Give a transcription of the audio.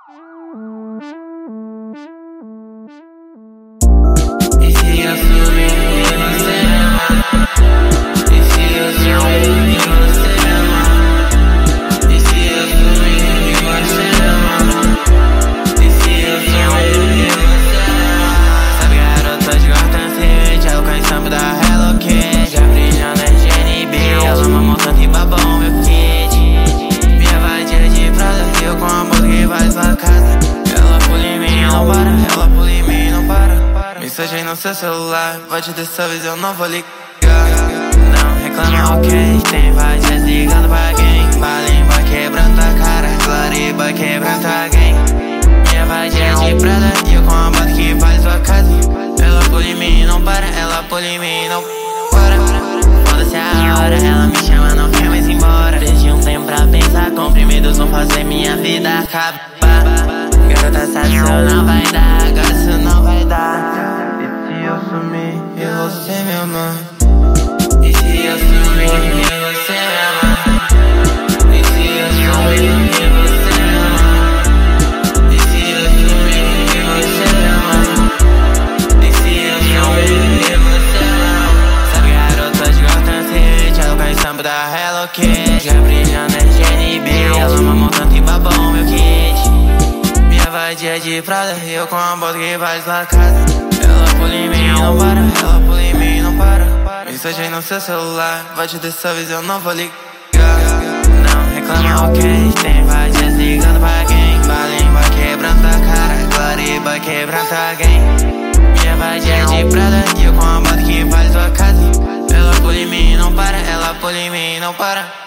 E se eu sumir e você me amar? E se eu sumir e você me amar? E se eu sumir e você me amar? E se eu sumir e você me amar? Sabe, garota de Gotham City, ela conhece o da Hello Kitty, já brilhando é GNB, ela mamou tanto e babou meu kit. Minha vadia de Prada, eu com a moto que vai sua casa. Ela pula em mim, não para, ela pula em mim, não para. Mensagem no seu celular, pode dessa vez eu não vou ligar. Não reclama, ok, tem várias ligando pra quem? Balimba quebrando a cara, Clariba quebrando a quem? Minha vadia de Prada, eu com a moto que vai sua casa. Ela pula em mim, não para, ela pula em mim, não para. Foda-se a hora, ela me chama, não quer mais ir embora. Perdi um tempo pra pensar, comprimidos vão fazer minha vida acabar. Garota sabe, isso não vai dar, agora isso não vai dar. E se eu sumir e você me amar? E se eu sumir e você me amar? E se eu sumir e você me amar? E se eu sumir e você me amar? E se eu sumir e você me amar? Sabe, garota de Gotham City, ela conhece o sampo da Hello Kitty, já brilhando é GNB, ela mamou tanto e babou meu kit. Vadia de Prada, eu com a moto que vai sua casa. Ela pula em mim, não para, ela pula em mim, não para. Mensagem no seu celular, pode dessa vez eu não vou ligar. Não reclama, ok, tem vadias ligando pra quem? Balimba quebrando a cara, Clariba quebrando a quem? Minha vadia de Prada, eu com a moto que vai sua casa. Ela pula em mim, não para, ela pula em mim, não para.